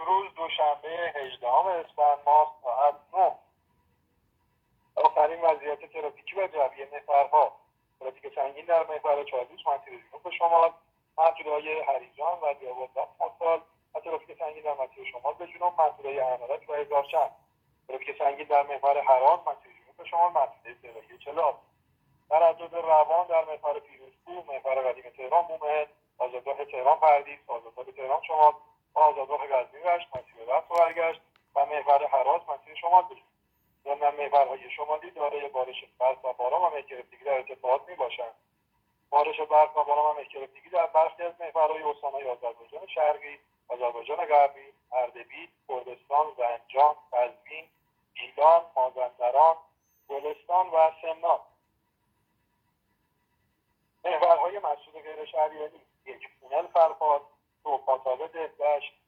امروز دوشنبه 18 اسفند ماه ساعت 9. آخرین وضعیت ترافیکی و جوی محورها: ترافیک سنگین در محور چالوس مسیر جنوب شمال، مسیرهای هریجان و بیابان مستال و ترافیک سنگین در مسیر شمال به جنوب، مسیرهای احمدک و هزارچند. ترافیک سنگین در محور هرات مسیر جنوب شمال، مسیر سراحی چلاف. تردد روان در محور پیروزکوه، محور قدیم تهران مومن، آزادراه تهران پردیس، آزادراه تهران شمال، آزادراه غزنی رشت مسیر رفت و برگشت و محور هرات مسیر شمال به جنوب. ضمن محورهای شمالی دارای بارش برف و باران و مه گرفتگی در ارتفاعات میباشند. بارش برف و باران و مه گرفتگی در برخی از محورهای استانهای آذربایجان شرقی، آذربایجان غربی، اردبیل، کردستان، زنجان، قزوین، گیلان، مازندران، گلستان و سمنان. محورهای مسدود غیر شهریاری: یک تونل فرپاد، دو پاساژ دهدشت،